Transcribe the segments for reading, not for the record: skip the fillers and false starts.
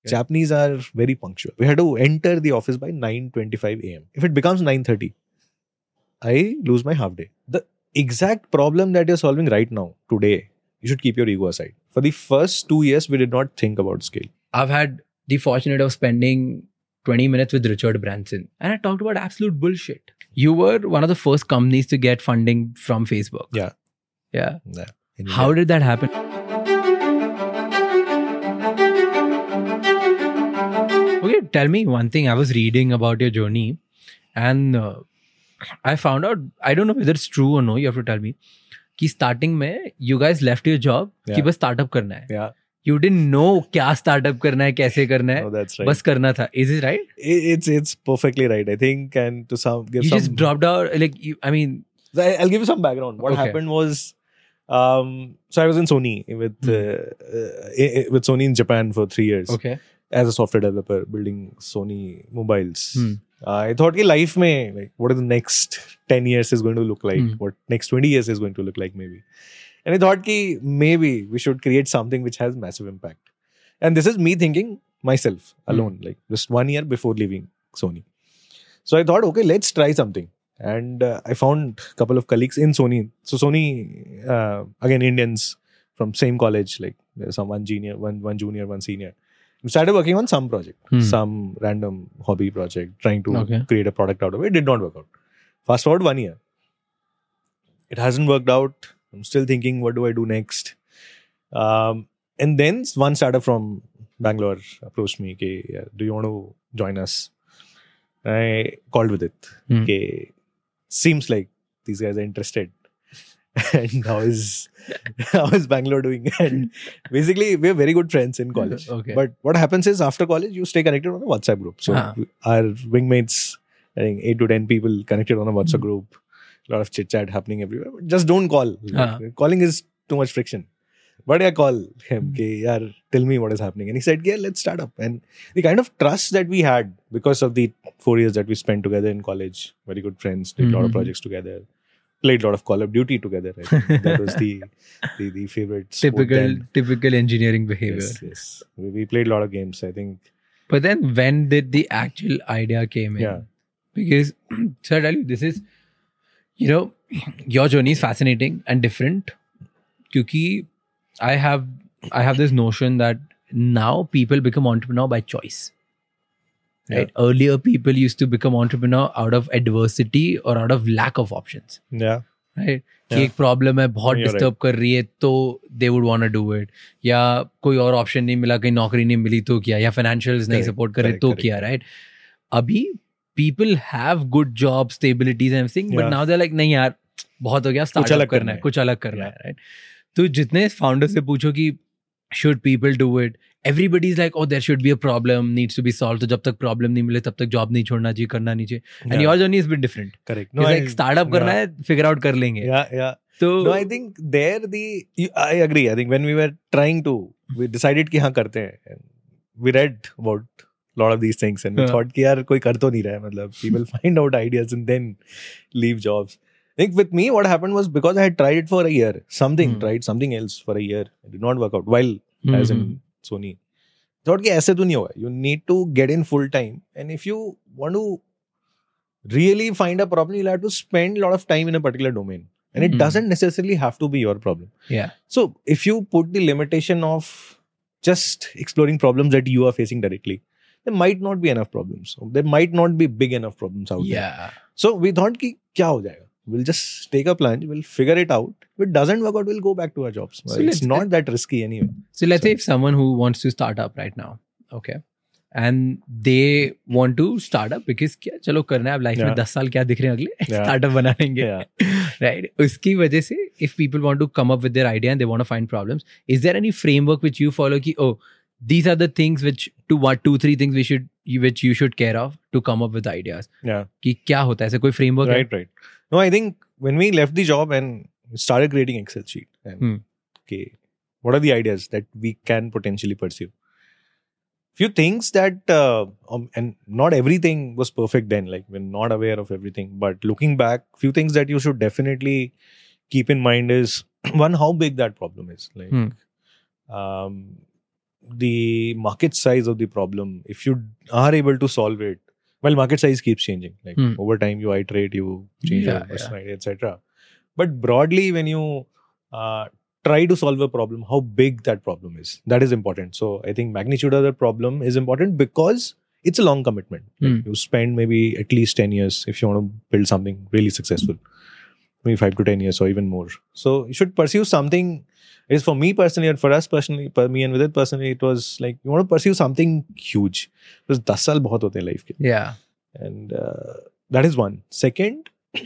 Japanese are very punctual. We had to enter the office by 9:25 a.m. If it becomes 9:30, I lose my half day. The exact problem that you're solving right now, today, you should keep your ego aside. For the first 2 years, we did not think about scale. I've had the fortunate of spending 20 minutes with Richard Branson, and I talked about absolute bullshit. You were one of the first companies to get funding from Facebook. Yeah. Yeah. Yeah. How did that happen? Okay, tell me one thing. I was reading about your journey and I found out, I don't know whether it's true or no, you have to tell me, कि starting में you guys left your job कि बस startup करना है. Yeah. You didn't know क्या startup करना है, कैसे करना है. No, that's right. बस करना था. Is it right? It's perfectly right, I think. And to give you some... just dropped out, like, I mean... I'll give you some background. What happened was... so I was in Sony with Sony in Japan for 3 years. Okay. As a software developer, building Sony mobiles. I thought कि life में, like, what is the next 10 years is going to look like? What next 20 years is going to look like maybe? And I thought कि maybe we should create something which has massive impact. And this is me thinking myself alone, like just 1 year before leaving Sony. So I thought, okay, let's try something. And I found a couple of colleagues in Sony. So Sony, again, Indians from same college, like there's one junior, one senior. We started working on some project, some random hobby project, trying to create a product out of it. It did not work out. Fast forward 1 year. It hasn't worked out. I'm still thinking, what do I do next? And then one startup from Bangalore approached me, okay, do you want to join us? I called with it. Okay, seems like these guys are interested. And how is Bangalore doing? And basically, we're very good friends in college. Okay. But what happens is after college, you stay connected on a WhatsApp group. So our wingmates, I think 8 to 10 people connected on a WhatsApp group. A lot of chit chat happening everywhere. But just don't call. Calling is too much friction. But I call him, okay, yaar, tell me what is happening. And he said, yeah, let's start up. And the kind of trust that we had because of the 4 years that we spent together in college, very good friends, did a lot of projects together. Played a lot of Call of Duty together. I think that was the favorite typical engineering behavior. Yes. We played a lot of games, I think. But then when did the actual idea came in? Yeah. Because, so I tell you, this is, your journey is fascinating and different. Because I have this notion that now people become entrepreneur by choice. Right? Yeah. Earlier, people used to become entrepreneur out of adversity or out of lack of options. Yeah. Right? कि एक problem है बहुत disturb कर रही है तो they would want to do it या कोई और ऑप्शन नहीं मिला कहीं नौकरी नहीं मिली तो किया या फाइनेंशियल्स नहीं सपोर्ट करे तो किया राइट अभी people have good job stabilities and everything but now they like नहीं यार बहुत हो गया स्टार्टअप करना है कुछ अलग करना है राइट तो जितने फाउंडर से पूछो कि should people do it, everybody is like, oh, there should be a problem, needs to be solved. तो जब तक problem नहीं मिले तब तक job नहीं छोड़ना चाहिए, करना नहीं चाहिए. And your journey has been different. Correct. No, like startup करना है, figure out कर लेंगे. Yeah. So, no, I think I agree. I think when we were trying to, we decided कि हाँ करते हैं. We read about a lot of these things and we thought कि यार कोई कर तो नहीं रहा है. मतलब people find out ideas and then leave jobs. I think with me, what happened was because I had tried it for a year, tried something else for a year. It did not work out. While as in Sony, thought कि ऐसे तो नहीं होगा. You need to get in full time. And if you want to really find a problem, you'll have to spend a lot of time in a particular domain. And it doesn't necessarily have to be your problem. Yeah. So if you put the limitation of just exploring problems that you are facing directly, there might not be enough problems. There might not be big enough problems out there. So we thought कि क्या हो जाएगा? We'll just take a plunge, we'll figure it out. If it doesn't work out, we'll go back to our jobs. So it's not that risky anyway. So let's say if someone who wants to start up right now, okay, and they want to start up because क्या चलो करना है अब life में 10 साल क्या दिख रहे हैं अगले स्टार्टअप बना लेंगे राइट उसकी वजह से if people want to come up with their idea and they want to find problems, is there any framework which you follow कि oh these are the things which 2-3 things which you should care of to come up with ideas कि क्या होता है ऐसे कोई framework right. No, I think when we left the job and started creating Excel sheet and okay, what are the ideas that we can potentially pursue? Few things that and not everything was perfect then, like we're not aware of everything, but looking back, few things that you should definitely keep in mind is one, how big that problem is. Like the market size of the problem, if you are able to solve it, well, market size keeps changing. Like over time, you iterate, you change your personality, etc. But broadly, when you try to solve a problem, how big that problem is, that is important. So I think magnitude of the problem is important because it's a long commitment. Like you spend maybe at least 10 years if you want to build something really successful. Maybe 5 to 10 years or even more. So you should pursue something. It is for me personally and for us personally, for me and Vidit personally, it was like you want to pursue something huge. Because 10 saal bahut hote hain life ke. Yeah. And that is one. Second,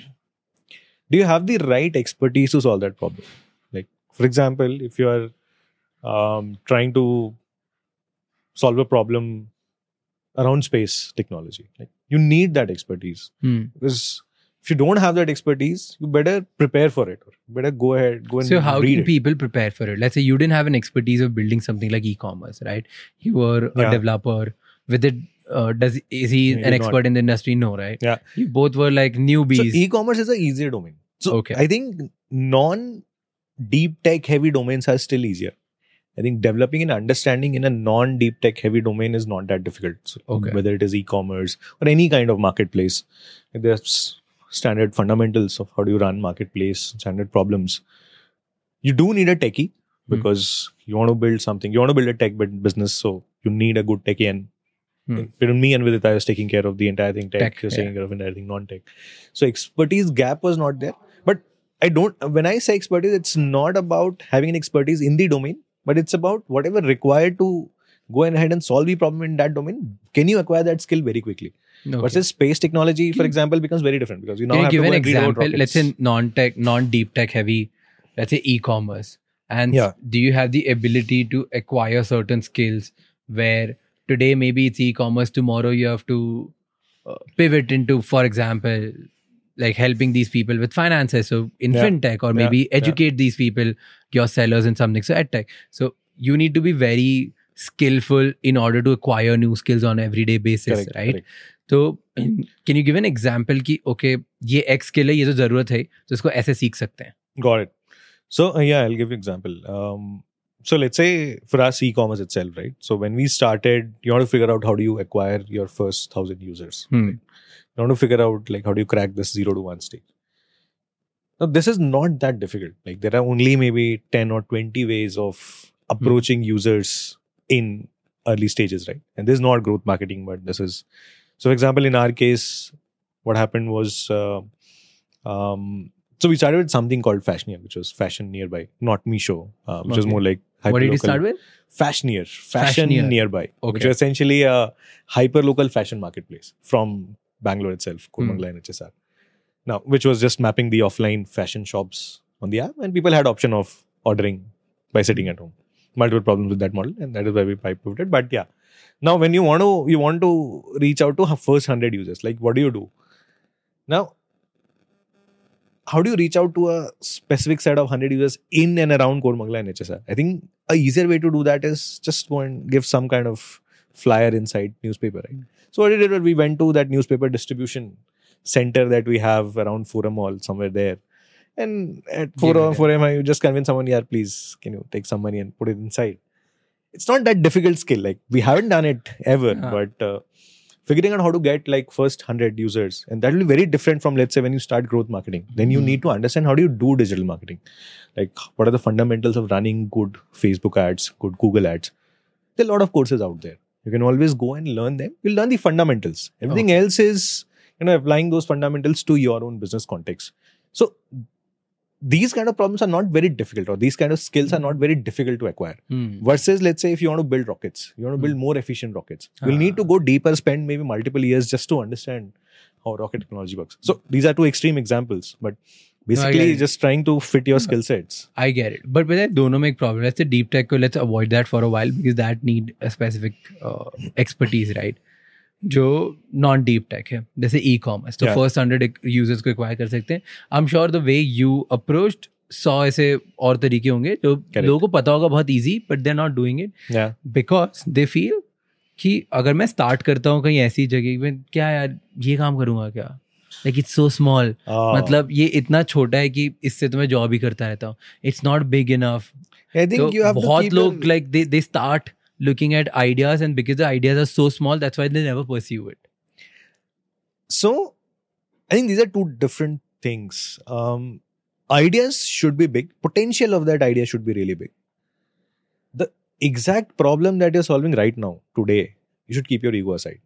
do you have the right expertise to solve that problem? Like, for example, if you are trying to solve a problem around space technology, like you need that expertise. Because if you don't have that expertise, you better prepare for it. Or better go ahead, go and So how read can it. people prepare for it? Let's say you didn't have an expertise of building something like e-commerce, right? You were a developer. With it, is he an expert in the industry? No, right? Yeah. You both were like newbies. So e-commerce is an easier domain. So I think non-deep tech heavy domains are still easier. I think developing and understanding in a non-deep tech heavy domain is not that difficult. So whether it is e-commerce or any kind of marketplace, there's standard fundamentals of how do you run marketplace, standard problems. You do need a techie because you want to build something. You want to build a tech business, so you need a good techie. And me and Vidit, I was taking care of the entire thing tech. You're taking care of entire thing non-tech. So expertise gap was not there. But when I say expertise, it's not about having an expertise in the domain, but it's about whatever required to go ahead and solve the problem in that domain. Can you acquire that skill very quickly? Versus space technology, for example, becomes very different because you now have to go and read about rockets. Let's say non-tech, non-deep tech heavy, let's say e-commerce. And do you have the ability to acquire certain skills where today maybe it's e-commerce, tomorrow you have to pivot into, for example, like helping these people with finances. So in fintech, or maybe educate these people, your sellers in something. So edtech. So you need to be very skillful in order to acquire new skills on an everyday basis, right? Correct. तो can you give an example कि okay ये X skill है, ये तो जरूरत है, तो इसको ऐसे सीख सकते हैं. Got it. So I'll give you an example. So let's say for us e-commerce itself, right? So when we started, you want to figure out how do you acquire your first 1,000 users. Right? You want to figure out like how do you crack this 0 to 1 stage. Now this is not that difficult. Like there are only maybe 10 or 20 ways of approaching users in early stages, right? And this is not growth marketing, but this is. So, for example, in our case, what happened was, so we started with something called Fashioneer, which was fashion nearby, not Meesho, which was more like hyperlocal. What did you start with? Fashioneer, fashion nearby, which was essentially a hyperlocal fashion marketplace from Bangalore itself, Koramangala and HSR. Now, which was just mapping the offline fashion shops on the app, and people had option of ordering by sitting at home. Multiple problems with that model, and that is why we pivoted. But yeah. Now, when you want to reach out to first 100 users, like what do you do? Now, how do you reach out to a specific set of 100 users in and around Koramangala and HSR? I think a easier way to do that is just go and give some kind of flyer inside newspaper, right? So what we did was we went to that newspaper distribution center that we have around Forum Mall, somewhere there. And at Forum, you just convince someone, yeah, please, can you take some money and put it inside? It's not that difficult skill. Like we haven't done it ever, but figuring out how to get like first 100 users, and that will be very different from, let's say, when you start growth marketing. Then you need to understand how do you do digital marketing. Like what are the fundamentals of running good Facebook ads, good Google ads. There are a lot of courses out there. You can always go and learn them. You'll learn the fundamentals. Everything else is, applying those fundamentals to your own business context. So these kind of problems are not very difficult, or these kind of skills are not very difficult to acquire. Versus, let's say, if you want to build rockets, you want to build more efficient rockets, you'll need to go deeper, spend maybe multiple years just to understand how rocket technology works. So these are two extreme examples, but basically just trying to fit your skill sets. I get it. But with that, dono make problem. Let's say deep tech, let's avoid that for a while because that need a specific expertise, right? जो non deep tech है, जैसे e commerce, तो first 100 users को acquire कर सकते हैं. I am sure the way you approached 100 ऐसे और तरीके होंगे जो लोगों को पता होगा बहुत easy, but they are not doing it because they feel कि अगर मैं स्टार्ट करता हूँ कहीं ऐसी जगह में, क्या यार ये काम करूँगा क्या, लाइक इट्स सो स्मॉल, मतलब ये इतना छोटा है कि इससे तो मैं जॉब ही करता रहता हूँ, इट्स नॉट बिग इनफ. बहुत लोग like they start looking at ideas, and because the ideas are so small, that's why they never pursue it. So I think these are two different things. Ideas should be big. Potential of that idea should be really big. The exact problem that you're solving right now, today, you should keep your ego aside.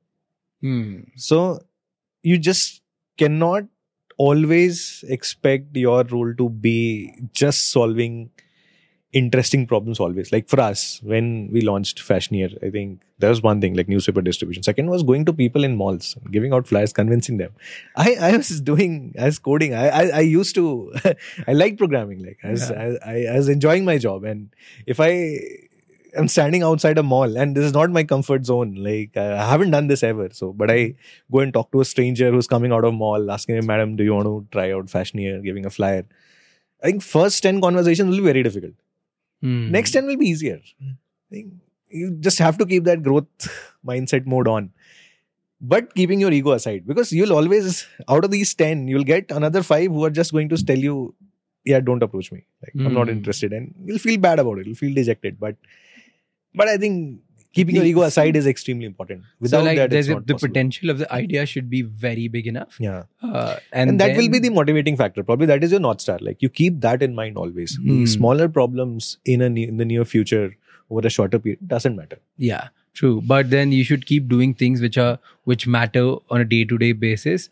So you just cannot always expect your role to be just solving interesting problems always. Like for us, when we launched Fashioneer, I think there was one thing, like newspaper distribution. Second was going to people in malls, giving out flyers, convincing them. I was coding. I used to, I liked programming. Like I was enjoying my job. And if I'm standing outside a mall and this is not my comfort zone, like I haven't done this ever. So, but I go and talk to a stranger who's coming out of mall, asking him, madam, do you want to try out Fashioneer, giving a flyer? I think first 10 conversations will be very difficult. Next 10 will be easier. I think you just have to keep that growth mindset mode on. But keeping your ego aside, because you'll always, out of these 10, you'll get another 5 who are just going to tell you, yeah, don't approach me. Like, I'm not interested. And you'll feel bad about it. You'll feel dejected. But I think keeping your ego aside is extremely important. Without that, it's not the possible. Potential of the idea should be very big enough. Yeah. And that will be the motivating factor. Probably that is your North Star. Like you keep that in mind always. The smaller problems in the near future over a shorter period doesn't matter. Yeah, true. But then you should keep doing things which matter on a day-to-day basis,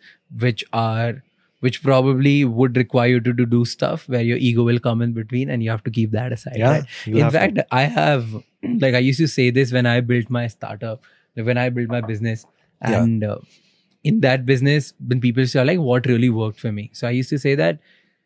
which probably would require you to do stuff where your ego will come in between, and you have to keep that aside. Yeah, right? In fact, I used to say this when I built my startup, when I built my business, and in that business, when people say like, what really worked for me? So I used to say that,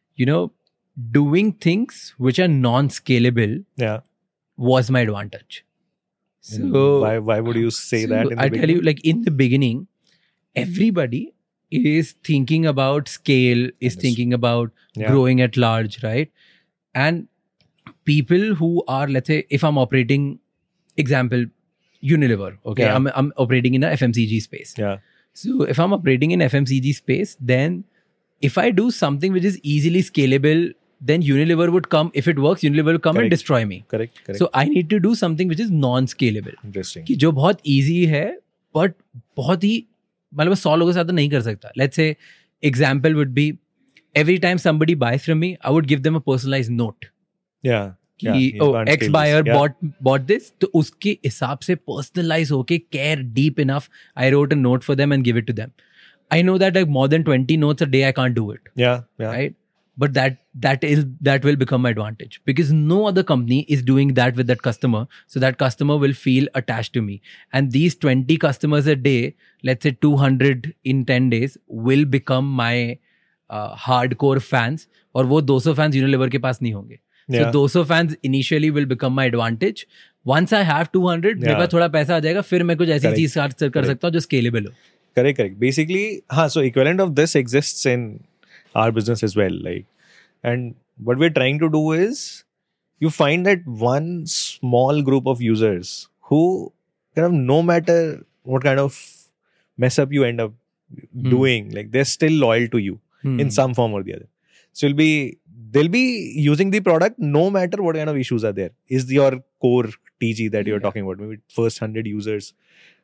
doing things which are non-scalable was my advantage. So why would you say that? I tell you, like in the beginning, everybody is thinking about scale, is thinking about growing at large, right? And people who are, let's say, if I'm operating, example, Unilever, okay, I'm operating in a FMCG space. Yeah. So if I'm operating in FMCG space, then if I do something which is easily scalable, then Unilever would come. If it works, Unilever will come and destroy me. Correct. So I need to do something which is non-scalable. Interesting. कि जो बहुत easy है, but बहुत ही मतलब 100 लोगों के साथ तो नहीं कर सकता. Let's say example would be every time somebody buys from me, I would give them a personalized note. Yeah. X buyer bought this, तो उसके हिसाब से personalize होके care deep enough, I wrote a note for them and give it to them. I know that like more than 20 notes a day I can't do it. Yeah. Right? But that will become my advantage because no other company is doing that with that customer. So that customer will feel attached to me. And these 20 customers a day, let's say 200 in 10 days, will become my hardcore fans. और वो 200 fans Unilever के पास नहीं होंगे. So 200 fans initially will become my advantage. Once I have 200, मेरे पास थोड़ा पैसा आ जाएगा, फिर मैं कुछ ऐसी चीज कर सकता हूँ जो scalable हो. Correct. Basically, so equivalent of this exists in our business as well. Like, and what we're trying to do is you find that one small group of users who kind of, no matter what kind of mess up you end up doing, like they're still loyal to you in some form or the other. So they'll be using the product no matter what kind of issues are there. Is your core TG that you're talking about, maybe first 100 users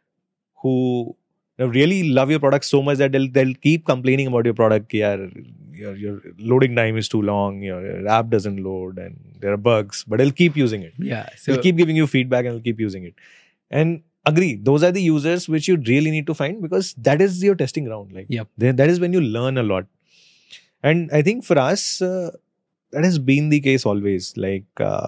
who really love your product so much that they'll keep complaining about your product. Your loading time is too long, your app doesn't load and there are bugs, but they'll keep using it. Yeah. So they'll keep giving you feedback and they'll keep using it. And agree, those are the users which you really need to find because that is your testing ground. Like that is when you learn a lot. And I think for us, that has been the case always. Like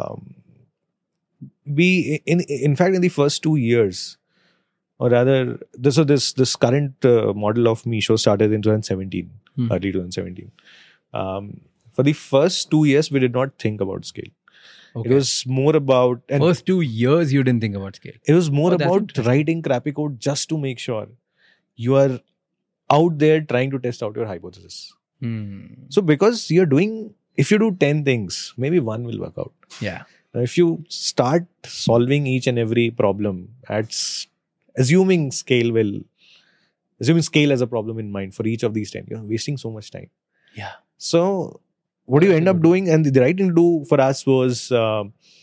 in fact, in the first 2 years, or rather, this current model of Meesho started in 2017, early 2017. For the first 2 years, we did not think about scale. Okay. It was more about... First 2 years, you didn't think about scale. It was more about writing crappy code just to make sure you are out there trying to test out your hypothesis. So because if you do 10 things, maybe one will work out. Yeah. Now, if you start solving each and every problem assuming scale as a problem in mind for each of these 10, you're wasting so much time. Yeah. So what do you end up doing? And the right thing to do for us was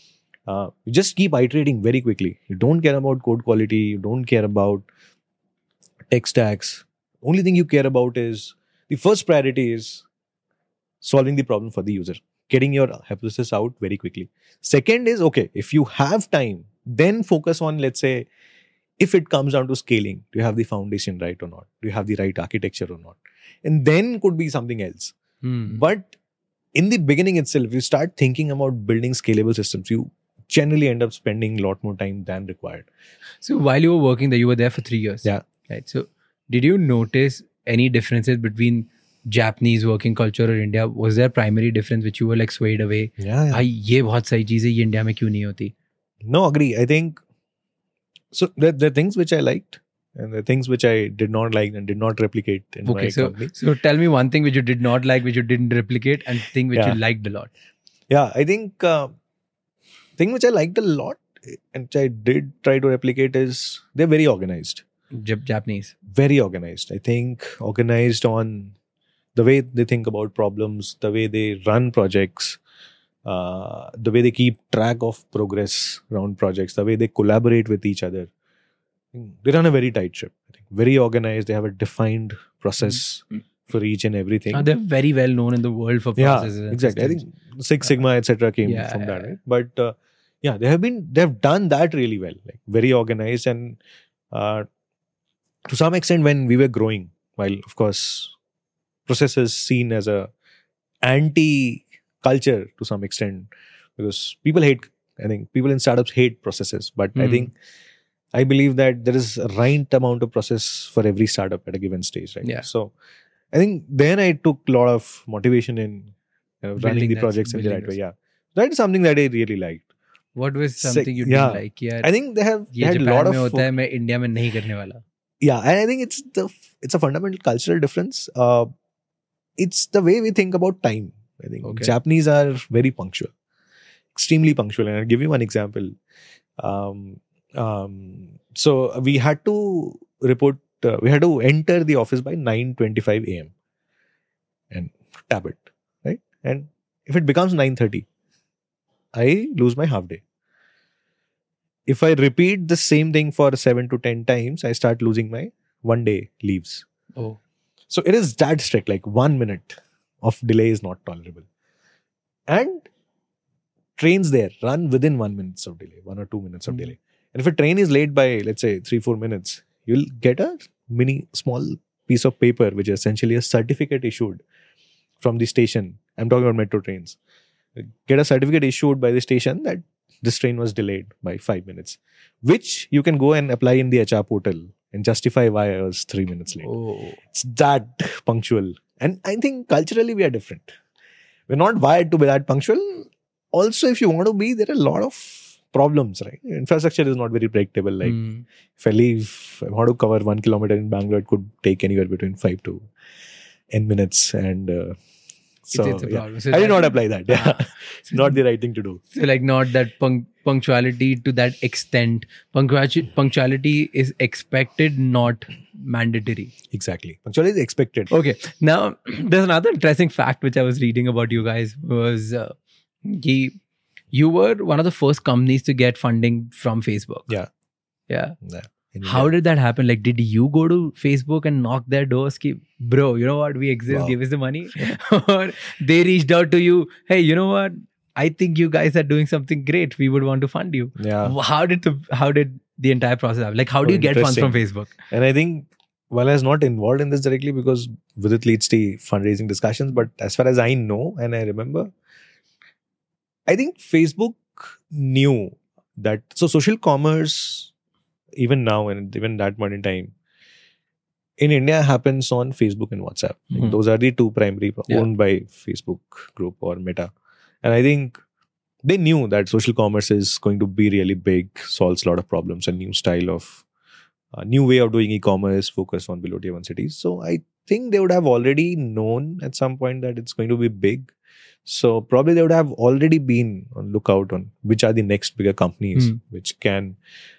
You just keep iterating very quickly. You don't care about code quality. You don't care about tech stacks. Only thing you care about is the first priority is solving the problem for the user, getting your hypothesis out very quickly. Second is, okay, if you have time, then focus on, let's say, if it comes down to scaling, do you have the foundation right or not? Do you have the right architecture or not? And then could be something else. But in the beginning itself, if you start thinking about building scalable systems, you generally end up spending a lot more time than required. So while you were working there, you were there for 3 years. Yeah. Right. So did you notice any differences between Japanese working culture or India? Was there a primary difference which you were like swayed away? Yeah. ये बहुत सही चीज़ है, ये India में क्यों नहीं होती? No, agree. I think so. There are things which I liked, and the things which I did not like and did not replicate in my company. So tell me one thing which you did not like, which you didn't replicate, and thing which you liked a lot. Yeah, I think thing which I liked a lot and which I did try to replicate is they're very organized. Japanese. Very organized. I think organized on the way they think about problems, the way they run projects, the way they keep track of progress around projects, the way they collaborate with each other. They run a very tight ship. I think very organized. They have a defined process for each and everything. They're very well known in the world for processes. Yeah, exactly. I think Six Sigma, etc. came from that, right? But they've done that really well. Like very organized, and to some extent, when we were growing, while of course process is seen as a anti-culture to some extent, because people hate. I think people in startups hate processes, but I believe that there is a right amount of process for every startup at a given stage, right? Yeah. So I think then I took a lot of motivation in running the projects in the right way. Yeah, that is something that I really liked. What was something you didn't like? Yeah, I think they had a lot of. होता है, मैं India में नहीं करने वाला. Yeah, and I think it's a fundamental cultural difference. It's the way we think about time. I think Japanese are very punctual, extremely punctual, and I'll give you one example. So we had to report. We had to enter the office by 9:25 a.m. and tap it, right? And if it becomes 9:30, I lose my half day. If I repeat the same thing for 7 to 10 times, I start losing my 1 day leaves. Oh. So it is that strict, like 1 minute of delay is not tolerable. And trains there run within 1 minute of delay, 1 or 2 minutes of delay. And if a train is late by, let's say, 3-4 minutes, you'll get a small piece of paper, which is essentially a certificate issued from the station. I'm talking about metro trains. Get a certificate issued by the station that this train was delayed by 5 minutes, which you can go and apply in the HR portal and justify why I was 3 minutes late. Oh. It's that punctual. And I think culturally we are different. We're not wired to be that punctual. Also, if you want to be, there are a lot of problems, right? Infrastructure is not very predictable. Like if I want to cover 1 kilometer in Bangalore, it could take anywhere between 5 to 10 minutes. And so it's a problem. So I did not apply that. Yeah, it's not the right thing to do. So like not that punctuality to that extent. Punctuality is expected, not mandatory. Exactly. Punctuality is expected. Okay. Now, there's another interesting fact which I was reading about you guys was you were one of the first companies to get funding from Facebook. Yeah. How did that happen? Like, did you go to Facebook and knock their doors? Bro, you know what? We exist. Give us the money. Or they reached out to you. Hey, you know what? I think you guys are doing something great. We would want to fund you. Yeah. How did the entire process happen? Like, how do you get funds from Facebook? And I think, while I was not involved in this directly because Vidit leads the fundraising discussions, but as far as I know and I remember, I think Facebook knew that. So social commerce, even now and even that point in time, in India happens on Facebook and WhatsApp. Like those are the two primary owned by Facebook Group or Meta. And I think they knew that social commerce is going to be really big, solves a lot of problems, a new style of, a new way of doing e-commerce, focus on below tier 1 cities. So I think they would have already known at some point that it's going to be big. So probably they would have already been on lookout on which are the next bigger companies which can,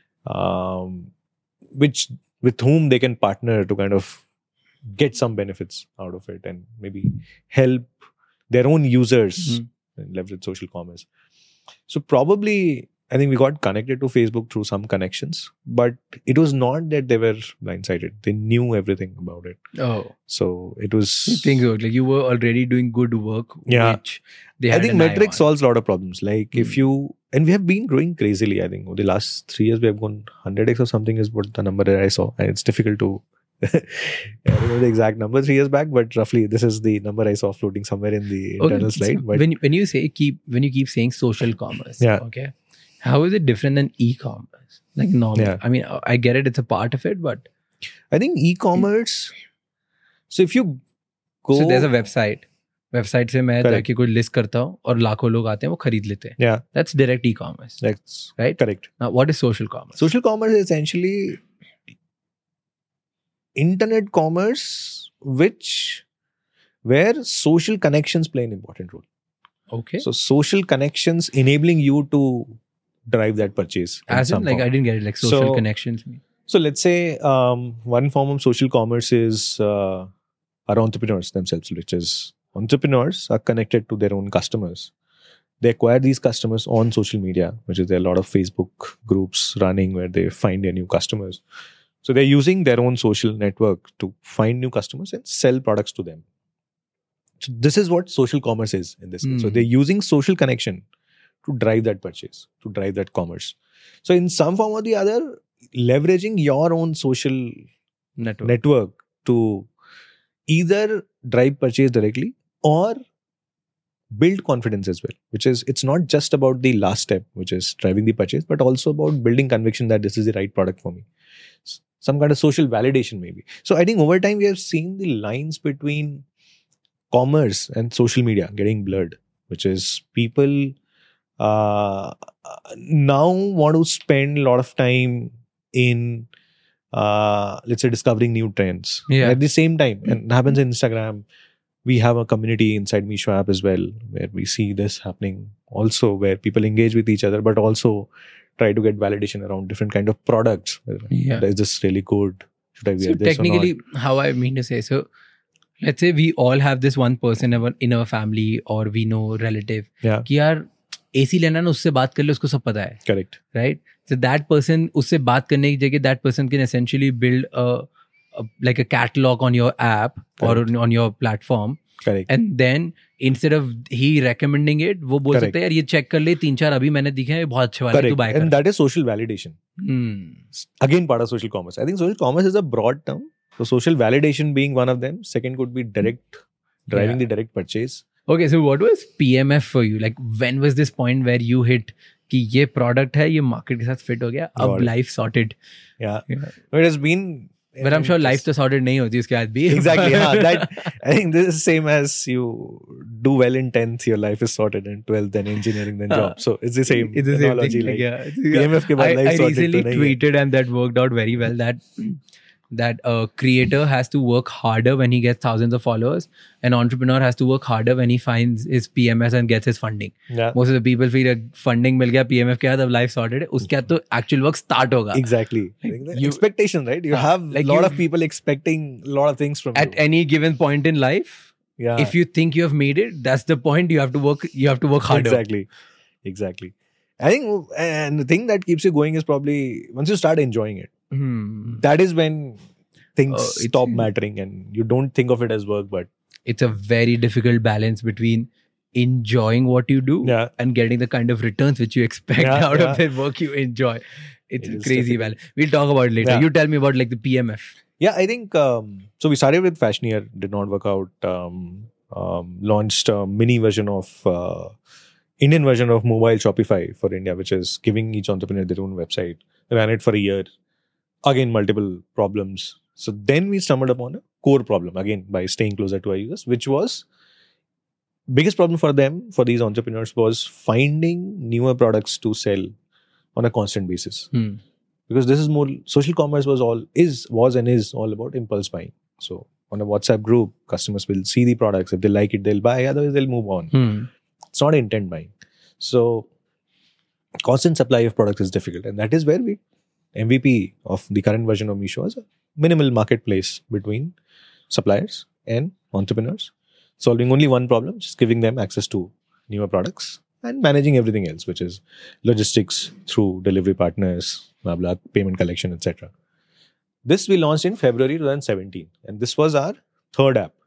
with whom they can partner to kind of get some benefits out of it and maybe help their own users and leverage social commerce. So probably I think we got connected to Facebook through some connections, but it was not that they were blindsided. They knew everything about it. Oh. So it was... You think so? Like you were already doing good work, which they had I think an eye metric on. solves a lot of problems. Like if you... And we have been growing crazily, I think. Over the last 3 years, we have gone 100x or something is what the number that I saw. And it's difficult to... I don't know the exact number 3 years back, but roughly this is the number I saw floating somewhere in the internal slide. But when you keep saying social commerce, okay, how is it different than e-commerce? Like normal. Yeah. I mean, I get it; it's a part of it, but I think e-commerce. So if you go, so there's a website. Website से मैं जाके कोई list करता हूँ और लाखों लोग आते हैं वो खरीद लेते हैं. Yeah, that's direct e-commerce. That's right. Correct. Now, what is social commerce? Social commerce is essentially internet commerce, where social connections play an important role. Okay. So social connections enabling you to drive that purchase. As in, like, I didn't get it. Like social connections. So let's say one form of social commerce is our entrepreneurs themselves, which is entrepreneurs are connected to their own customers. They acquire these customers on social media, which is there are a lot of Facebook groups running where they find their new customers. So they're using their own social network to find new customers and sell products to them. So this is what social commerce is in this case. So they're using social connection to drive that purchase, to drive that commerce. So in some form or the other, leveraging your own social network to either drive purchase directly or build confidence as well, which is, it's not just about the last step, which is driving the purchase, but also about building conviction that this is the right product for me. Some kind of social validation maybe. So I think over time we have seen the lines between commerce and social media getting blurred, which is people now want to spend a lot of time in let's say discovering new trends. At the same time, and it happens in Instagram, we have a community inside Meesho app as well, where we see this happening also, where people engage with each other, but also try to get validation around different kind of products. Is this really good? Should I wear this technically, or not? How I mean to say, so let's say we all have this one person in our family or we know relative. कि यार AC लेना ना उससे बात कर ले, उसको सब पता है. Correct. Right? So that person, उससे बात करने की जगह, that person can essentially build like a catalog on your app or on your platform. Correct. And then instead of he recommending it, वो बोल सकते हैं यार ये check कर ले, 3-4 अभी मैंने दिखे हैं, बहुत अच्छे वाले, तू buy कर. And that is social validation. Again, part of social commerce. I think social commerce is a broad term. So social validation being one of them. Second could be direct, driving the direct purchase. Okay, so what was PMF for you? Like when was this point where you hit कि ये product है, ये market के साथ fit हो गया, अब life sorted? Yeah. It has been... But I'm sure life तो sorted नहीं होती उसके बाद भी. Exactly. That, I think this is same as you do well in 10th, your life is sorted, in 12th, then engineering, then job. So it's the same analogy. Like PMF ke baad life sorted. I recently tweeted and that worked out very well that a creator has to work harder when he gets thousands of followers. An entrepreneur has to work harder when he finds his PMS and gets his funding. Most of the people feel like funding मिल गया, PMF के बाद अब life sorted है, उसके बाद तो actual work start होगा. Exactly. Expectation, right? You have a lot of people expecting a lot of things from you. At any given point in life, if you think you have made it, that's the point. You have to work harder. Exactly. I think, and the thing that keeps you going is probably once you start enjoying it. That is when things stop mattering and you don't think of it as work, but it's a very difficult balance between enjoying what you do and getting the kind of returns which you expect out of the work you enjoy. It's a crazy balance. We'll talk about it later. You tell me about like the PMF. Yeah, I think so we started with Fashioneer, did not work out. Launched a mini version of Indian version of mobile Shopify for India, which is giving each entrepreneur their own website. Ran it for a year. Again, multiple problems. So then we stumbled upon a core problem, again, by staying closer to our users, which was biggest problem for them, for these entrepreneurs, was finding newer products to sell on a constant basis. Because this is more, social commerce was and is all about impulse buying. So on a WhatsApp group, customers will see the products. If they like it, they'll buy. Otherwise, they'll move on. It's not intent buying. So constant supply of products is difficult. And that is where MVP of the current version of Meesho is a minimal marketplace between suppliers and entrepreneurs, solving only one problem, just giving them access to newer products and managing everything else, which is logistics through delivery partners, blah, blah, payment collection, etc. This we launched in February 2017, and this was our third app.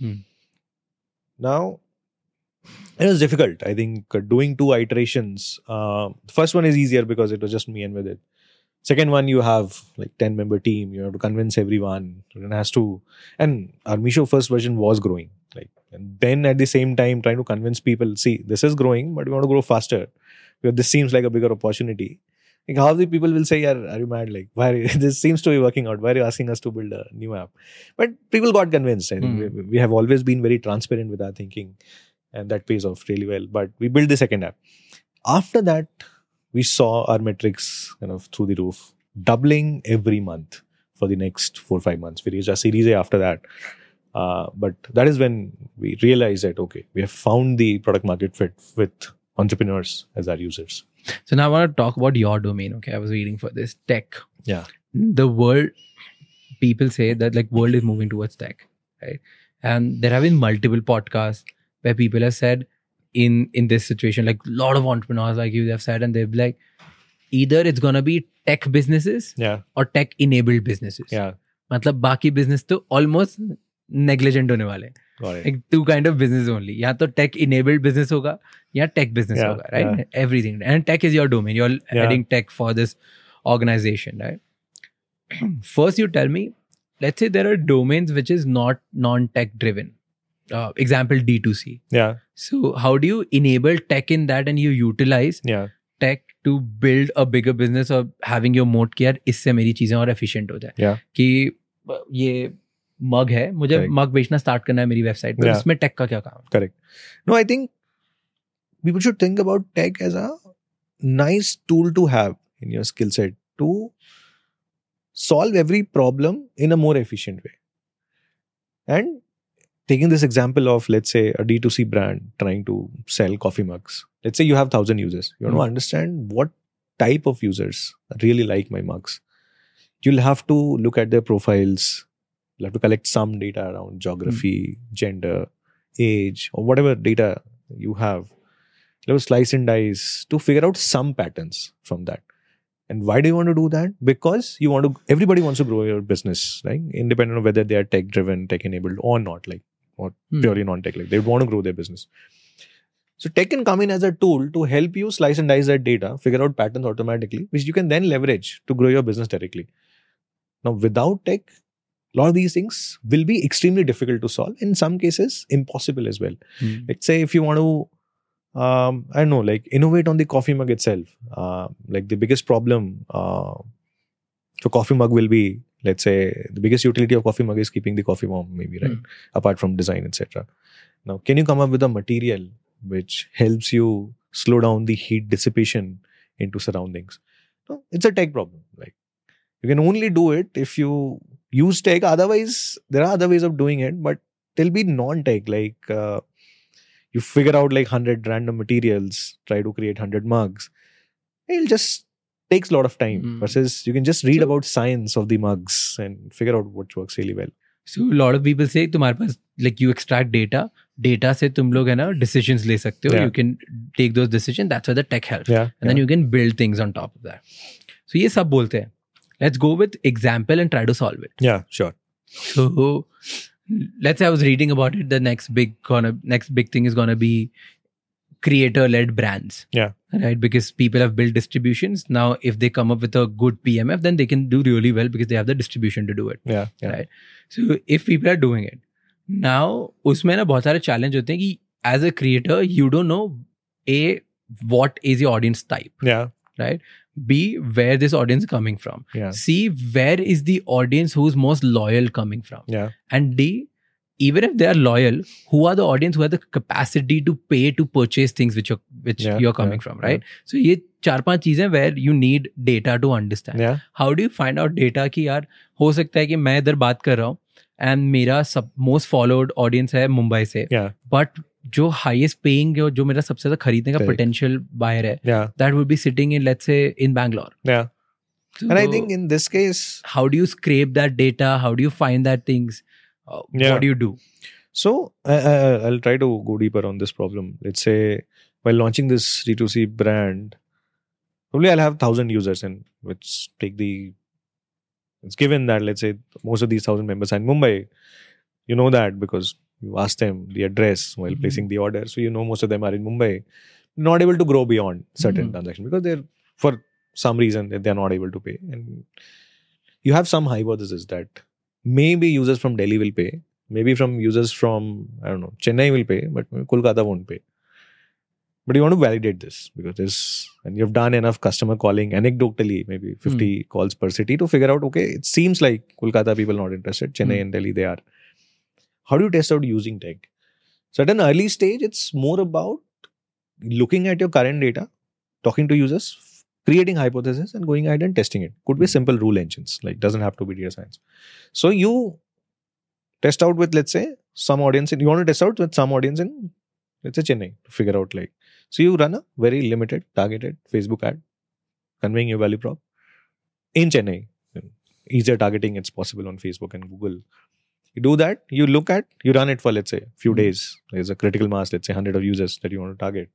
Now, it was difficult. I think doing 2 iterations. First one is easier because it was just me and with it. Second one, you have like 10-member team. You have to convince everyone. And our Meesho first version was growing. And then at the same time, trying to convince people, see, this is growing, but we want to grow faster because this seems like a bigger opportunity. Like half the people will say, are you mad? Like, why this seems to be working out? Why are you asking us to build a new app? But people got convinced. I think we have always been very transparent with our thinking, and that pays off really well. But we built the second app. After that, we saw our metrics kind of through the roof, doubling every month for the next 4-5 months. We reached our Series A after that. But that is when we realized that, okay, we have found the product market fit with entrepreneurs as our users. So now I want to talk about your domain. Okay, I was reading for this tech. Yeah. The world, people say that like world is moving towards tech, right? And there have been multiple podcasts where people have said in this situation, like a lot of entrepreneurs like you have said, and they've like, either it's going to be tech businesses or tech enabled businesses. Yeah. मतलब बाकी business तो almost negligent होने वाले हैं. Like 2 kind of business only. या तो tech enabled business होगा या tech business होगा, right? Yeah. Everything. And tech is your domain. You're adding tech for this organization, right? First, you tell me, let's say there are domains which is not non-tech driven. Example, D2C. Yeah. So how do you enable tech in that and you utilize tech to build a bigger business or having your moat कि यार इससे मेरी चीजें और efficient हो जाए कि ये मग है मुझे मग बेचना स्टार्ट करना है मेरी वेबसाइट पर उसमें टेक का क्या काम है? Correct. No, I think people should think about tech as a nice tool to have in your skill set to solve every problem in a more efficient way. And taking this example of, let's say, a D2C brand trying to sell coffee mugs. Let's say you have 1,000 users. You want to understand what type of users really like my mugs. You'll have to look at their profiles. You'll have to collect some data around geography, gender, age, or whatever data you have. You'll have to slice and dice to figure out some patterns from that. And why do you want to do that? Because everybody wants to grow your business, right? Independent of whether they are tech driven, tech enabled or not, or purely non-tech, they want to grow their business. So tech can come in as a tool to help you slice and dice that data, figure out patterns automatically, which you can then leverage to grow your business directly. Now, without tech, a lot of these things will be extremely difficult to solve. In some cases, impossible as well. Let's say if you want to, I don't know, innovate on the coffee mug itself. The biggest problem to coffee mug will be, let's say, the biggest utility of coffee mug is keeping the coffee warm, maybe, right? Apart from design, etc. Now, can you come up with a material which helps you slow down the heat dissipation into surroundings? No, it's a tech problem. You can only do it if you use tech. Otherwise, there are other ways of doing it, but they'll be non-tech. You figure out 100 random materials, try to create 100 mugs. It'll just takes a lot of time versus you can just read about science of the mugs and figure out what works really well. So a lot of people say तुम्हारे पास you extract data से तुम लोग है ना decisions ले सकते हो. You can take those decisions. That's where the tech helps. And then you can build things on top of that. So ये सब बोलते हैं. Let's go with example and try to solve it. Yeah, sure. So let's say I was reading about it. The next big thing is gonna be creator-led brands. Yeah. Right? Because people have built distributions. Now, if they come up with a good PMF, then they can do really well because they have the distribution to do it. Yeah. Right? So if people are doing it, now उसमें ना बहुत सारे challenge होते हैं कि as a creator, you don't know what is your audience type. Yeah. Right? B, where this audience is coming from. Yeah. C, where is the audience who's most loyal coming from. Yeah. And D, even if they are loyal, who are the audience who have the capacity to pay to purchase things which you're coming from, right? So ये 4-5 चीजें where you need data to understand. Yeah. How do you find out data कि यार हो सकता है कि मैं इधर बात कर रहा हूँ and मेरा most followed audience है मुंबई से, but जो highest paying जो मेरा सबसे ज्यादा खरीदने का potential buyer है, that would be sitting in, let's say, in Bangalore. Yeah. So, and I think in this case, how do you scrape that data? How do you find that things? What do you do? So I'll try to go deeper on this problem. Let's say while launching this D2C brand, probably I'll have 1,000 users, and let's take it's given that, let's say, most of these 1,000 members are in Mumbai. You know that because you ask them the address while placing the order. So you know most of them are in Mumbai. Not able to grow beyond certain transactions because they're, for some reason, they're not able to pay. And you have some hypothesis that maybe users from Delhi will pay, maybe from users from, I don't know, Chennai will pay, but Kolkata won't pay. But you want to validate this because and you've done enough customer calling anecdotally, maybe 50 calls per city to figure out, okay, it seems like Kolkata people not interested, Chennai and Delhi they are. How do you test out using tech? So at an early stage, it's more about looking at your current data, talking to users, creating hypotheses and going ahead and testing it. Could be simple rule engines, like doesn't have to be data science. So you test out with, let's say, some audience, and you want to test out with some audience in, let's say, Chennai to figure out like, so you run a very limited, targeted Facebook ad, conveying your value prop in Chennai. Easier targeting, it's possible on Facebook and Google. You do that, you run it for, let's say, a few days. There's a critical mass, let's say 100 of users that you want to target.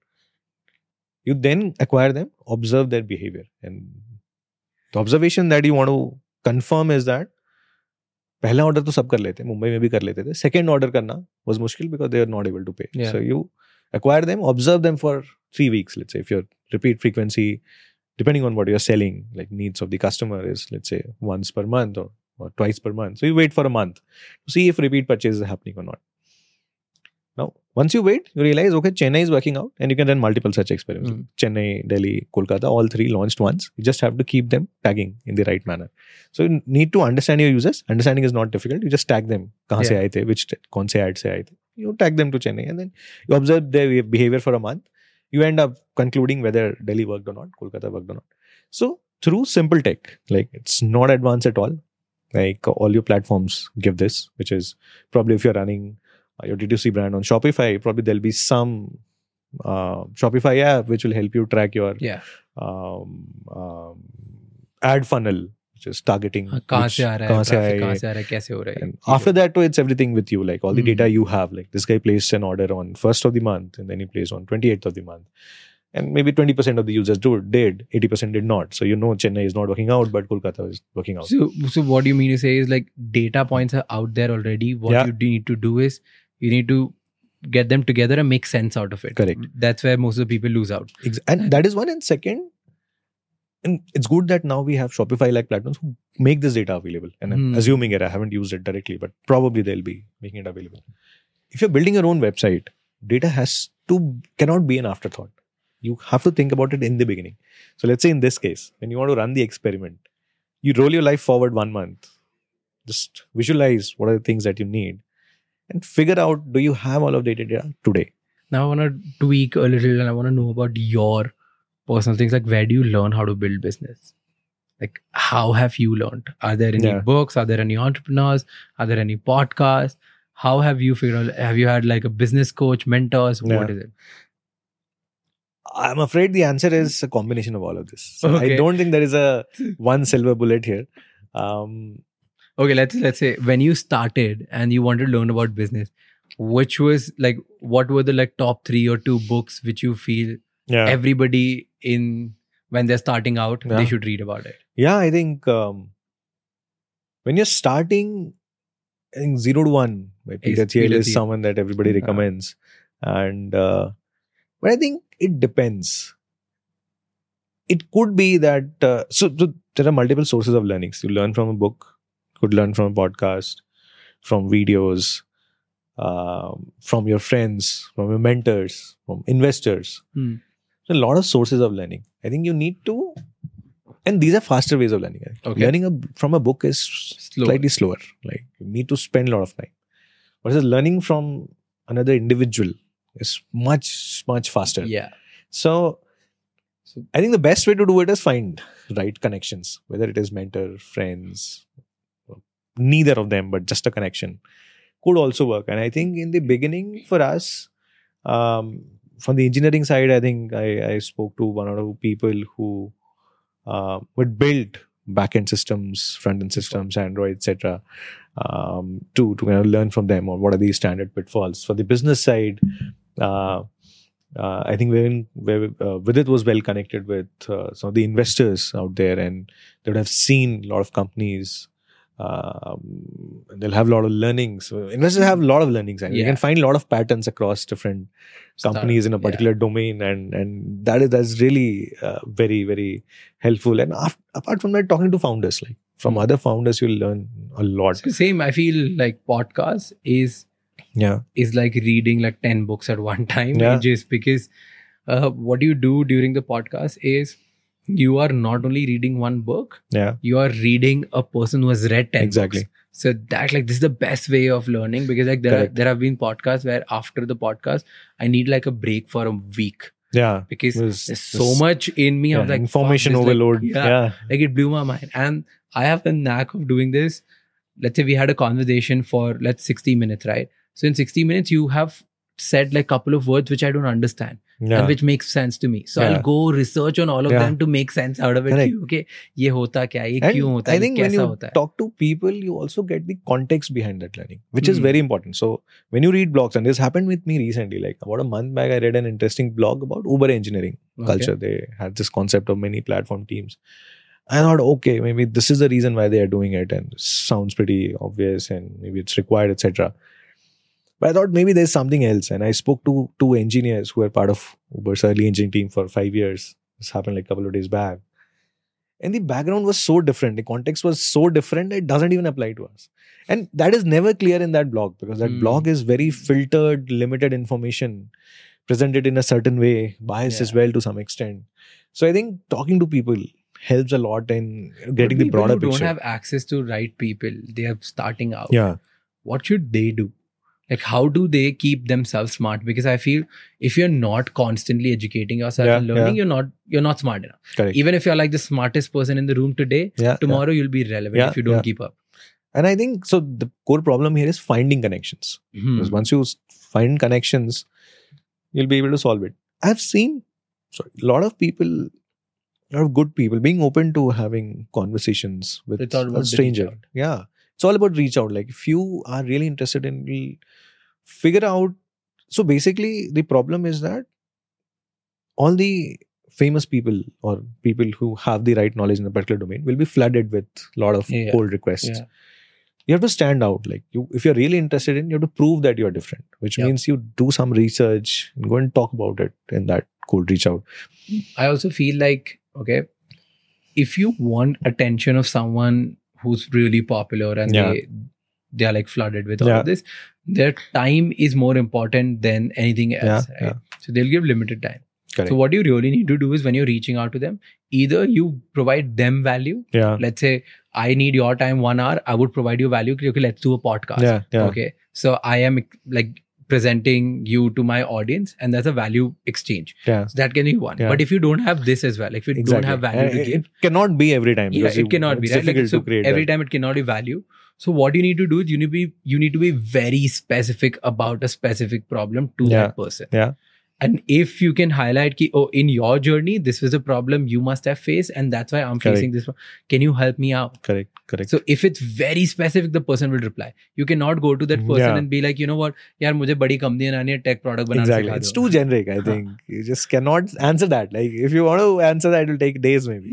You then acquire them, observe their behavior. And the observation that you want to confirm is that पहला order तो सब कर लेते, मुंबई में भी कर लेते थे. Second order करना was मुश्किल because they are not able to pay. So you acquire them, observe them for 3 weeks. Let's say if your repeat frequency, depending on what you're selling, like needs of the customer is, let's say, once per month or twice per month. So you wait for a month to see if repeat purchase is happening or not. Now, once you wait, you realize, okay, Chennai is working out and you can run multiple such experiments. Chennai, Delhi, Kolkata, all three launched once. You just have to keep them tagging in the right manner. So you need to understand your users. Understanding is not difficult. You just tag them. Kahan se aaye the, kaun se ad se aaye the. You tag them to Chennai and then you observe their behavior for a month. You end up concluding whether Delhi worked or not, Kolkata worked or not. So through simple tech, like it's not advanced at all. Like all your platforms give this, which is probably if you're running your D2C brand on Shopify, probably there'll be some Shopify app which will help you track your ad funnel, which is targeting. Kahan se aa raha hai, kaise ho raha hai. And after that, it's everything with you, like all the data you have. Like this guy placed an order on 1st of the month and then he placed on 28th of the month. And maybe 20% of the users did, 80% did not. So you know Chennai is not working out, but Kolkata is working out. So what you mean to say is like data points are out there already. What you need to do is you need to get them together and make sense out of it. Correct. That's where most of the people lose out. And that is one. And second, and it's good that now we have Shopify-like platforms who make this data available. And I'm assuming it, I haven't used it directly, but probably they'll be making it available. If you're building your own website, data cannot be an afterthought. You have to think about it in the beginning. So let's say in this case, when you want to run the experiment, you roll your life forward 1 month. Just visualize what are the things that you need and figure out, do you have all of the data today? Now I want to tweak a little and I want to know about your personal things. Like where do you learn how to build business? Like how have you learned? Are there any books? Are there any entrepreneurs? Are there any podcasts? How have you figured out? Have you had like a business coach, mentors? What is it? I'm afraid the answer is a combination of all of this. So I don't think there is a one silver bullet here. Okay, let's say when you started and you wanted to learn about business, what were the like top 3 or 2 books which you feel everybody when they're starting out, they should read about it? Yeah, I think when you're starting, I think 0 to 1 by Peter Thiel is someone that everybody recommends. And but I think it depends. It could be that so there are multiple sources of learnings. You learn from a book, could learn from a podcast, from videos, from your friends, from your mentors, from investors. So a lot of sources of learning. I think you need to, and these are faster ways of learning. Learning from a book is slightly slower. Like you need to spend a lot of time. Versus learning from another individual is much, much faster. Yeah. So I think the best way to do it is find right connections, whether it is mentor, friends, neither of them, but just a connection could also work. And I think in the beginning for us, from the engineering side, I think I spoke to 1 or 2 people who would build backend systems, front-end systems, Android, etc. To kind of learn from them on what are these standard pitfalls. For the business side, I think Vidit was well connected with some of the investors out there, and they would have seen a lot of companies. They'll have a lot of learnings. So investors have a lot of learnings, and you can find a lot of patterns across different companies in a particular domain, and that's really very, very helpful. And apart from that, talking to founders, like from other founders, you'll learn a lot. So same, I feel like podcast is like reading like 10 books at one time. Just because what you do during the podcast is you are not only reading one book, you are reading a person who has read 10 books. So that like this is the best way of learning, because like there have been podcasts where after the podcast I need like a break for a week. Because there's so much in me. I was like, information overload. Like it blew my mind. And I have the knack of doing this. Let's say we had a conversation for 60 minutes, right? So in 60 minutes, you have said like a couple of words which I don't understand and which makes sense to me. So I'll go research on all of them to make sense out of it. Okay, ye hota kya, ye kyun hota, I think when you talk to people, you also get the context behind that learning, which is very important. So when you read blogs, and this happened with me recently, like about a month back, I read an interesting blog about Uber engineering culture. They had this concept of many platform teams. I thought, okay, maybe this is the reason why they are doing it, and it sounds pretty obvious, and maybe it's required, etc. But I thought maybe there's something else. And I spoke to 2 engineers who were part of Uber's early engineering team for 5 years. This happened like a couple of days back. And the background was so different. The context was so different that it doesn't even apply to us. And that is never clear in that blog, because that blog is very filtered, limited information, presented in a certain way, biased as well to some extent. So I think talking to people helps a lot in getting the broader picture. People who don't have access to right people, they are starting out. What should they do? Like, how do they keep themselves smart? Because I feel if you're not constantly educating yourself and learning, you're not smart enough. Correct. Even if you're like the smartest person in the room today, tomorrow you'll be relevant if you don't keep up. And I think so. The core problem here is finding connections. Because once you find connections, you'll be able to solve it. I've seen a lot of people, a lot of good people being open to having conversations with a stranger. It's all about reach out. Like if you are really interested in, figure out. So basically the problem is that all the famous people or people who have the right knowledge in a particular domain will be flooded with a lot of cold requests. You have to stand out. Like if you're really interested in, you have to prove that you're different, which means you do some research and go and talk about it in that cold reach out. I also feel like, okay, if you want attention of someone who's really popular and they are like flooded with all of this, their time is more important than anything else, right? So they'll give limited time. Correct. So what you really need to do is when you're reaching out to them, either you provide them value. Let's say I need your time 1 hour, I would provide you value. Okay, let's do a podcast. Okay, so I am like presenting you to my audience, and that's a value exchange. So that can be one. But if you don't have this as well, like if you don't have value to give, it cannot be every time. It cannot be. It's difficult to create every time it cannot be value. So what you need to do is you need to be very specific about a specific problem to that person. And if you can highlight ki, in your journey, this was a problem you must have faced, and that's why I'm facing this. Can you help me out? Correct. So if it's very specific, the person will reply. You cannot go to that person and be like, you know what, yaar, mujhe badi company naani hai, tech product banana Exactly. It's too generic, I think. You just cannot answer that. Like if you want to answer that, it will take days maybe.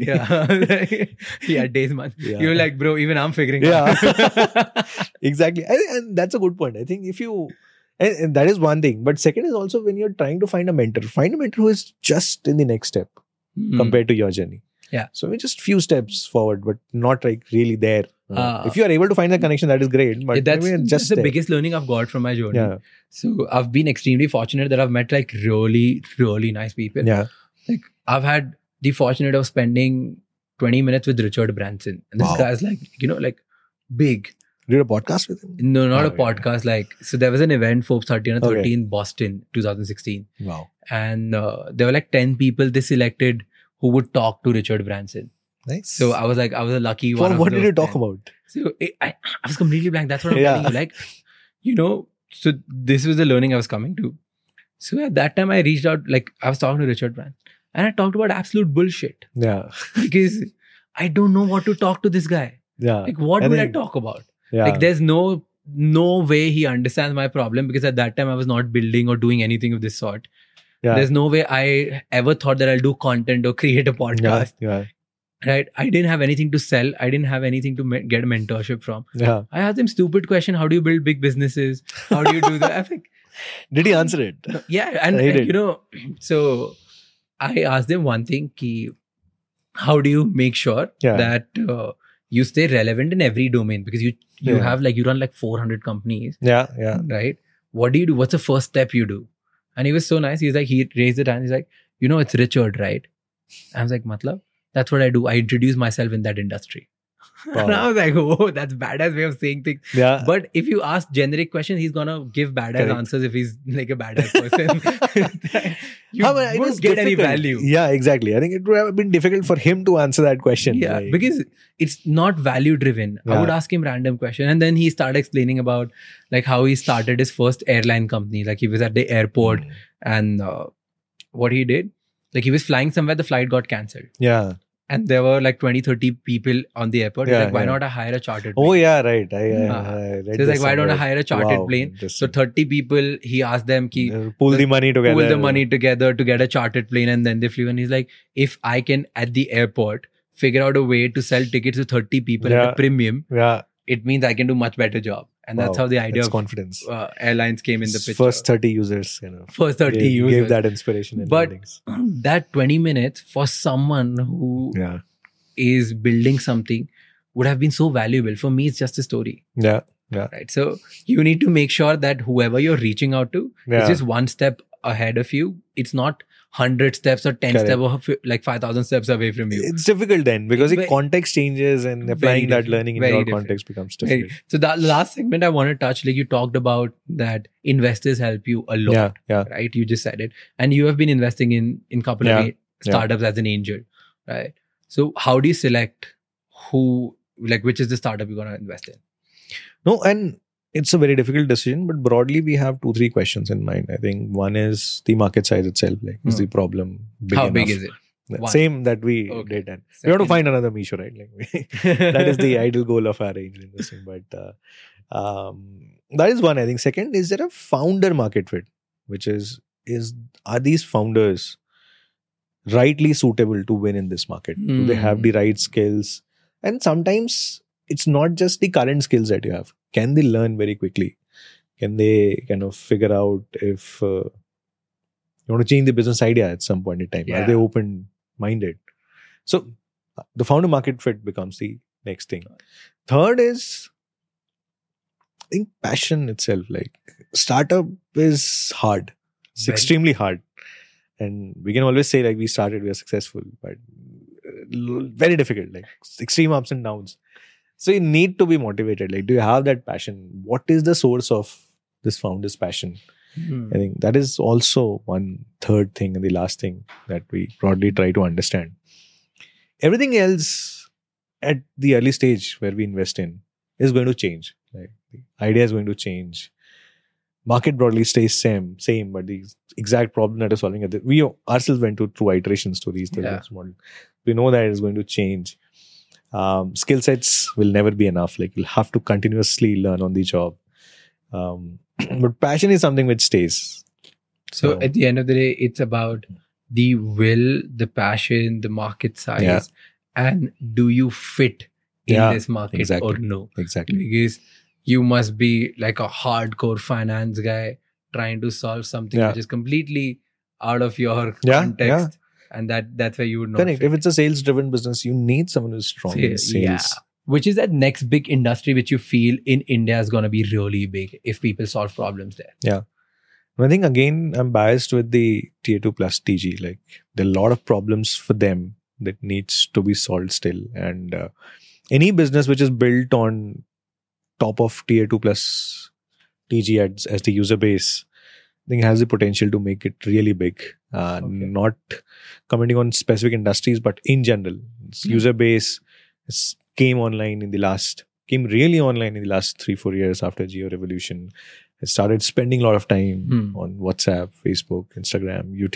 Days, months. You're like, bro, even I'm figuring out. Exactly. And that's a good point. I think if you... And that is one thing. But second is also when you're trying to find a mentor who is just in the next step compared to your journey. So we're just few steps forward, but not like really there. If you are able to find the connection, that is great. But that's the biggest learning I've got from my journey. So I've been extremely fortunate that I've met like really, really nice people. Like I've had the fortunate of spending 20 minutes with Richard Branson. And this guy's like, like big. Did a podcast with him? No, not a podcast. Like, so there was an event, Forbes 30 under 30 in Boston, 2016. Wow. And there were like 10 people they selected who would talk to Richard Branson. Nice. So I was a lucky one. What did you talk about? So I was completely blank. That's what I'm telling you. Like, so this was the learning I was coming to. So at that time I reached out, like I was talking to Richard Branson and I talked about absolute bullshit. Because I don't know what to talk to this guy. Like what would I talk about? Like there's no way he understands my problem, because at that time I was not building or doing anything of this sort. There's no way I ever thought that I'll do content or create a podcast. Right? I didn't have anything to sell. I didn't have anything to get a mentorship from. I asked him stupid question. How do you build big businesses? How do you do that? I think, did he answer it? Yeah. And you know, so I asked him one thing, how do you make sure that you stay relevant in every domain? Because you have you run like 400 companies. Right? What do you do? What's the first step you do? And he was so nice. He's like, he raised it hand. He's like, it's Richard, right? I was like, Matlab? That's what I do. I introduce myself in that industry. Wow. And I was like, oh, that's badass way of saying things. But if you ask generic questions, he's gonna give badass answers if he's like a badass person. You won't get any value. Yeah, exactly. I think it would have been difficult for him to answer that question. Yeah, because it's not value driven. I would ask him random question, and then he started explaining about like how he started his first airline company. Like he was at the airport and what he did, like he was flying somewhere, the flight got cancelled. And there were like 20-30 people on the airport. He's like, why not I hire a chartered plane? Oh yeah, right. I so he's like, why don't I hire a chartered plane? So 30 people, he asked them, pool the money together to get a chartered plane, and then they flew. And he's like, if I can at the airport figure out a way to sell tickets to 30 people at a premium, it means I can do much better job. And that's how the idea of confidence airlines came in the picture. First 30 users, First 30 users. Gave that inspiration. But that 20 minutes for someone who is building something would have been so valuable. For me, it's just a story. Right. So you need to make sure that whoever you're reaching out to is just one step ahead of you. It's not 100 steps or 10 steps or like 5,000 steps away from you. It's difficult then because the context changes and applying that learning in your context becomes difficult. So the last segment I want to touch, like you talked about that investors help you a lot, right? You just said it. And you have been investing in a couple of startups as an angel, right? So how do you select which is the startup you're going to invest in? No, and it's a very difficult decision, but broadly we have 2-3 questions in mind. I think one is the market size itself. Like, is the problem big enough? How big is it? Same that we did. And we have to find another Misho, right? Like that is the ideal goal of our angel investing. But that is one. I think second, is there a founder market fit? Which are these founders rightly suitable to win in this market? Do they have the right skills? And sometimes it's not just the current skills that you have. Can they learn very quickly? Can they kind of figure out if you want to change the business idea at some point in time? Are they open-minded? So the founder market fit becomes the next thing. Third is, I think, passion itself. Like startup is hard. It's extremely hard. And we can always say like we started, we are successful, but very difficult, like extreme ups and downs. So you need to be motivated. Like, do you have that passion? What is the source of this founder's passion? I think that is also one third thing and the last thing that we broadly try to understand. Everything else at the early stage where we invest in is going to change. Like, the idea is going to change. Market broadly stays same, but the exact problem that is solving we ourselves went through iterations to these model. We know that it is going to change. Skill sets will never be enough. Like, you'll have to continuously learn on the job. But passion is something which stays. So at the end of the day, it's about the will, the passion, the market size, and do you fit in this market or no? Exactly. Because you must be like a hardcore finance guy trying to solve something which is completely out of your context. And that's where you would not fit. If it's a sales-driven business, you need someone who's strong in sales. Yeah. Which is that next big industry which you feel in India is going to be really big if people solve problems there. Yeah. I think, again, I'm biased with the Tier 2 plus TG. Like, there are a lot of problems for them that needs to be solved still. And any business which is built on top of Tier 2 plus TG as the user base, I think has the potential to make it really big. Not commenting on specific industries, but in general, its user base came really online in the last 3-4 years after Jio Revolution. It started spending a lot of time on WhatsApp, Facebook, Instagram, YouTube.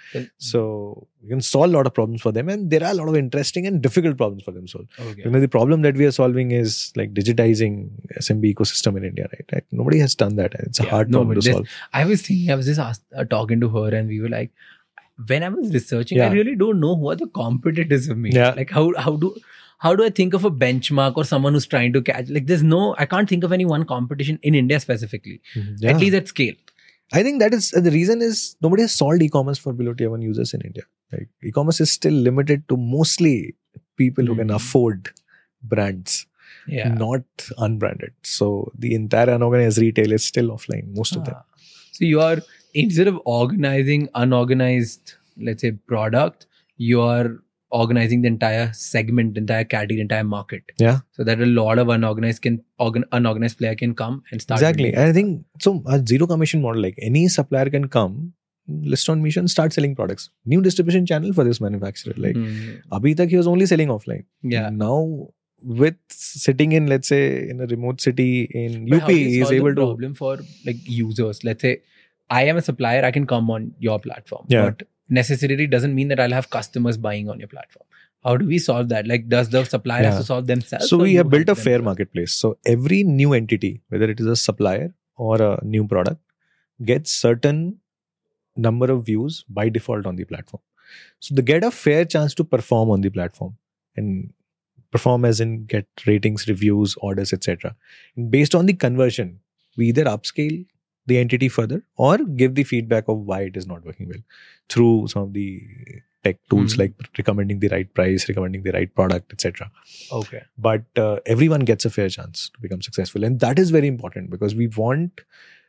So you can solve a lot of problems for them, and there are a lot of interesting and difficult problems for them to solve. Okay. You know, the problem that we are solving is like digitizing SMB ecosystem in India, right? Like, nobody has done that, and it's a hard problem to solve. I was just talking to her, and we were like, when I was researching, I really don't know who are the competitors of me. Like how do I think of a benchmark or someone who's trying to catch? Like I can't think of any one competition in India specifically, at least at scale. I think that is the reason is nobody has solved e-commerce for below tier 1 users in India. Like e-commerce is still limited to mostly people who can afford brands, not unbranded. So the entire unorganized retail is still offline, most of them. So you are, instead of organizing unorganized, let's say, product, you are organizing the entire segment, entire category, entire market. Yeah. So that a lot of unorganized player can come and start. Exactly. I think so. A zero commission model, like any supplier can come, list on Meesho and start selling products. New distribution channel for this manufacturer. Like abhi tak he was only selling offline. Yeah. Now with sitting in, let's say, in a remote city in UP, he is able to. Problem for like users. Let's say I am a supplier, I can come on your platform. Yeah. But necessarily doesn't mean that I'll have customers buying on your platform. How do we solve that? Like, does the supplier have to solve themselves? So we have built a fair marketplace. So every new entity, whether it is a supplier or a new product, gets certain number of views by default on the platform. So they get a fair chance to perform on the platform, and perform as in get ratings, reviews, orders, etc. And based on the conversion, we either upscale the entity further or give the feedback of why it is not working well through some of the tech tools like recommending the right price, recommending the right product, etc. Okay. But everyone gets a fair chance to become successful, and that is very important because we want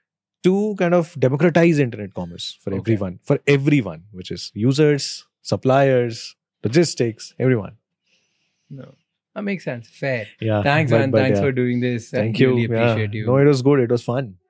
to kind of democratize internet commerce for everyone, which is users, suppliers, logistics, everyone. No, that makes sense. Fair. Yeah. Thanks, man. Thanks for doing this. Thank you. Really appreciate you. No, it was good. It was fun.